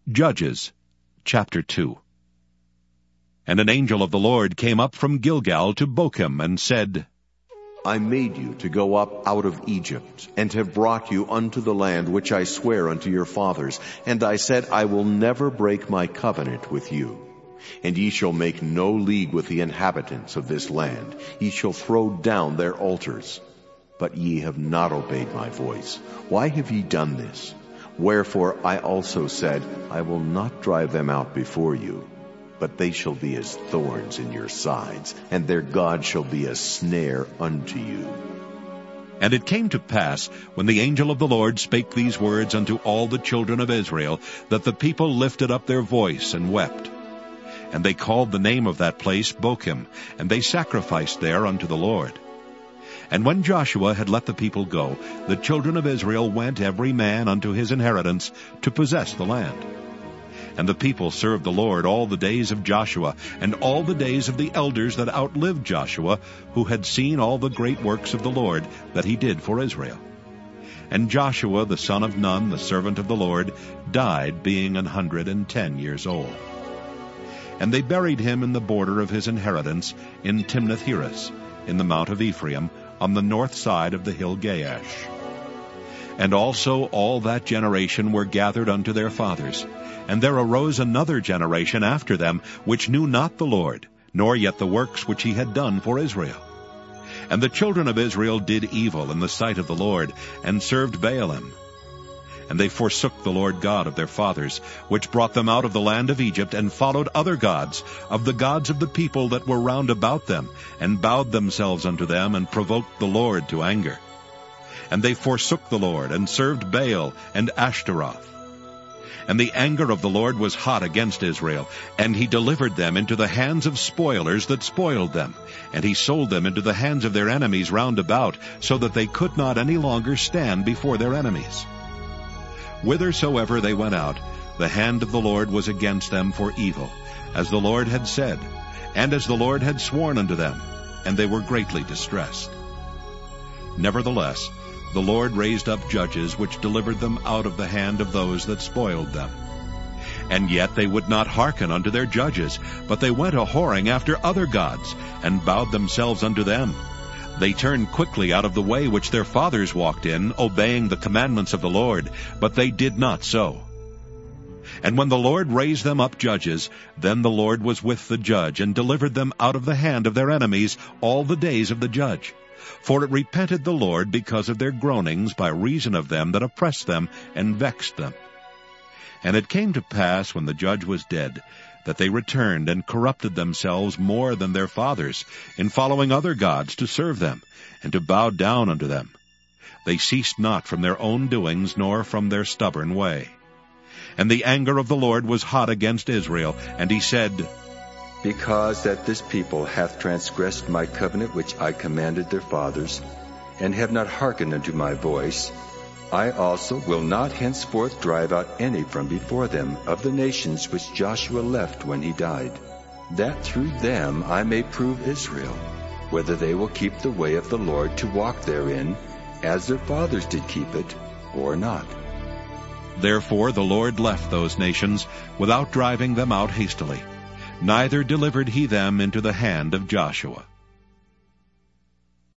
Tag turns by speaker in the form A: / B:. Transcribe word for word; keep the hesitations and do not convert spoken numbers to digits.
A: Judges chapter two. And an angel of the Lord came up from Gilgal to Bochim, and said,
B: I made you to go up out of Egypt, and have brought you unto the land which I swear unto your fathers. And I said, I will never break my covenant with you. And ye shall make no league with the inhabitants of this land. Ye shall throw down their altars. But ye have not obeyed my voice. Why have ye done this? Wherefore I also said, I will not drive them out before you, but they shall be as thorns in your sides, and their God shall be a snare unto you.
A: And it came to pass, when the angel of the Lord spake these words unto all the children of Israel, that the people lifted up their voice and wept. And they called the name of that place Bochim, and they sacrificed there unto the Lord. And when Joshua had let the people go, the children of Israel went every man unto his inheritance to possess the land. And the people served the Lord all the days of Joshua, and all the days of the elders that outlived Joshua, who had seen all the great works of the Lord that he did for Israel. And Joshua the son of Nun, the servant of the Lord, died, being an hundred and ten years old. And they buried him in the border of his inheritance in Timnath-Heres, in the mount of Ephraim, on the north side of the hill Gaash. And also all that generation were gathered unto their fathers. And there arose another generation after them, which knew not the Lord, nor yet the works which he had done for Israel. And the children of Israel did evil in the sight of the Lord, and served Baalim. And they forsook the Lord God of their fathers, which brought them out of the land of Egypt, and followed other gods, of the gods of the people that were round about them, and bowed themselves unto them, and provoked the Lord to anger. And they forsook the Lord, and served Baal and Ashtaroth. And the anger of the Lord was hot against Israel, and he delivered them into the hands of spoilers that spoiled them, and he sold them into the hands of their enemies round about, so that they could not any longer stand before their enemies. Whithersoever they went out, the hand of the Lord was against them for evil, as the Lord had said, and as the Lord had sworn unto them, and they were greatly distressed. Nevertheless, the Lord raised up judges which delivered them out of the hand of those that spoiled them. And yet they would not hearken unto their judges, but they went a-whoring after other gods, and bowed themselves unto them. They turned quickly out of the way which their fathers walked in, obeying the commandments of the Lord, but they did not so. And when the Lord raised them up judges, then the Lord was with the judge, and delivered them out of the hand of their enemies all the days of the judge. For it repented the Lord because of their groanings by reason of them that oppressed them and vexed them. And it came to pass, when the judge was dead, that they returned and corrupted themselves more than their fathers, in following other gods to serve them, and to bow down unto them. They ceased not from their own doings, nor from their stubborn way. And the anger of the Lord was hot against Israel, and he said,
C: Because that this people hath transgressed my covenant which I commanded their fathers, and have not hearkened unto my voice, I also will not henceforth drive out any from before them of the nations which Joshua left when he died, that through them I may prove Israel, whether they will keep the way of the Lord to walk therein, as their fathers did keep it, or not.
A: Therefore the Lord left those nations without driving them out hastily, neither delivered he them into the hand of Joshua.